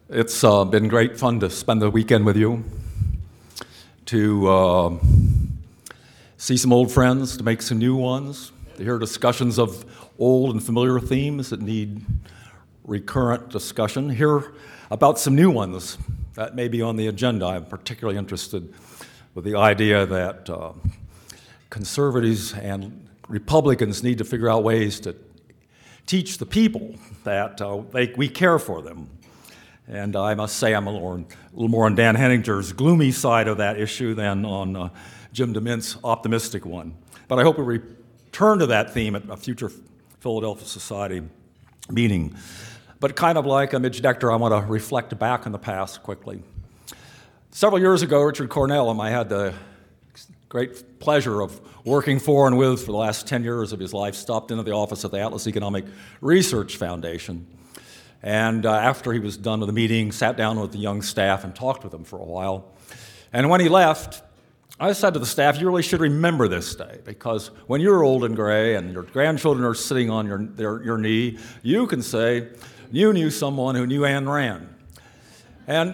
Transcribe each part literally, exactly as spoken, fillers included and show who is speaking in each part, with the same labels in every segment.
Speaker 1: It's uh, been great fun to spend the weekend with you, to uh, see some old friends, to make some new ones, to hear discussions of old and familiar themes that need recurrent discussion, hear about some new ones that may be on the agenda. I'm particularly interested with the idea that uh, conservatives and Republicans need to figure out ways to teach the people that uh, they, we care for them. And I must say I'm a little, a little more on Dan Henninger's gloomy side of that issue than on uh, Jim DeMint's optimistic one. But I hope we return to that theme at a future Philadelphia Society meeting. But kind of like a Midge Decter, I want to reflect back on the past quickly. Several years ago, Richard Cornell, whom I had the great pleasure of working for and with for the last ten years of his life, stopped into the office of the Atlas Economic Research Foundation. And uh, after he was done with the meeting, sat down with the young staff and talked with them for a while. And when he left, I said to the staff, you really should remember this day, because when you're old and gray and your grandchildren are sitting on your, their, your knee, you can say, you knew someone who knew Ayn Rand. And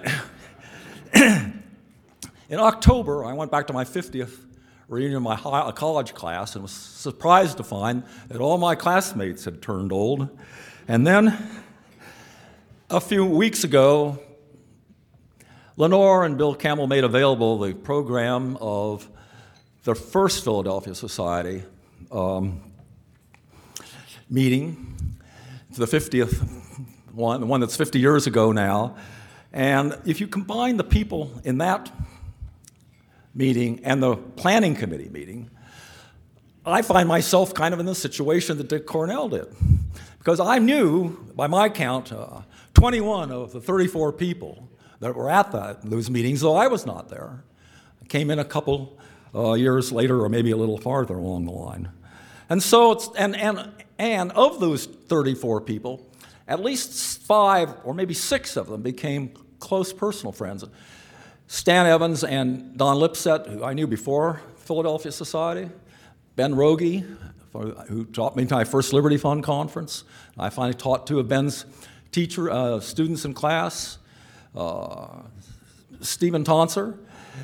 Speaker 1: in October, I went back to my fiftieth reunion of my high, college class and was surprised to find that all my classmates had turned old. And then a few weeks ago, Lenore and Bill Campbell made available the program of the first Philadelphia Society um, meeting, the fiftieth one, the one that's fifty years ago now. And if you combine the people in that meeting and the planning committee meeting, I find myself kind of in the situation that Dick Cornell did. Because I knew, by my count, uh, twenty-one of the thirty-four people that were at that, those meetings, though I was not there. I came in a couple uh, years later, or maybe a little farther along the line. And so, it's, and, and, and of those thirty-four people, at least five or maybe six of them became close personal friends. Stan Evans and Don Lipset, who I knew before Philadelphia Society, Ben Rogie, who taught me my first Liberty Fund conference. I finally taught two of Ben's teacher uh, students in class, uh, Stephen Tonser,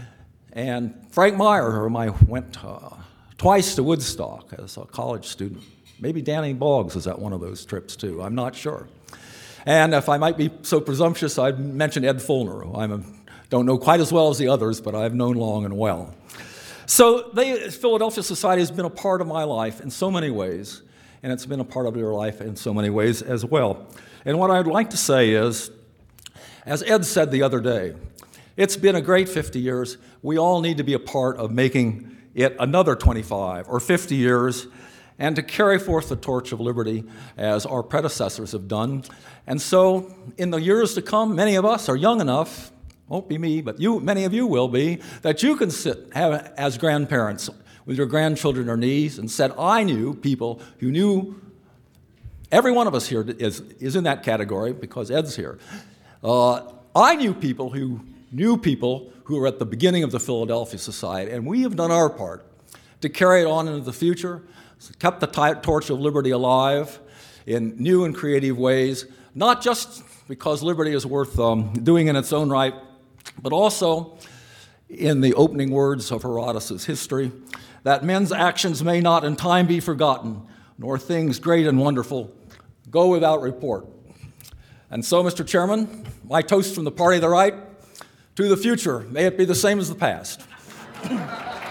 Speaker 1: and Frank Meyer, whom I went uh, twice to Woodstock as a college student. Maybe Danny Boggs was at one of those trips too, I'm not sure. And if I might be so presumptuous, I'd mention Ed Fulner, who I don't know quite as well as the others, but I've known long and well. So the Philadelphia Society has been a part of my life in so many ways, and it's been a part of your life in so many ways as well. And what I'd like to say is, as Ed said the other day, it's been a great fifty years. We all need to be a part of making it another twenty-five or fifty years, and to carry forth the torch of liberty as our predecessors have done. And so in the years to come, many of us are young enough, won't be me, but you, many of you will be, that you can sit have, as grandparents with your grandchildren on your knees and said, I knew people who knew, every one of us here is, is in that category because Ed's here. Uh, I knew people who knew people who were at the beginning of the Philadelphia Society, and we have done our part to carry it on into the future, kept the torch of liberty alive in new and creative ways, not just because liberty is worth um, doing in its own right, but also in the opening words of Herodotus' history, that men's actions may not in time be forgotten, nor things great and wonderful go without report. And so, Mister Chairman, my toast from the party of the right, to the future, may it be the same as the past.